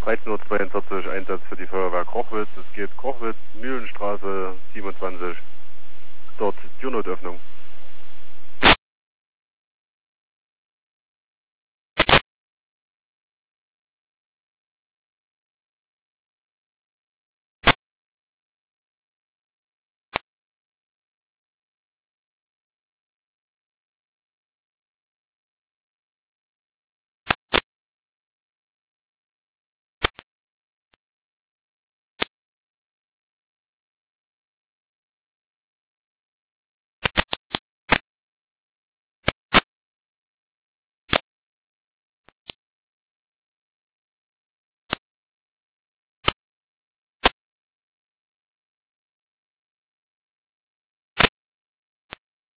13:42 Uhr, Einsatz für die Feuerwehr Krochwitz. Es geht Krochwitz, Mühlenstraße 27, dort Türnotöffnung.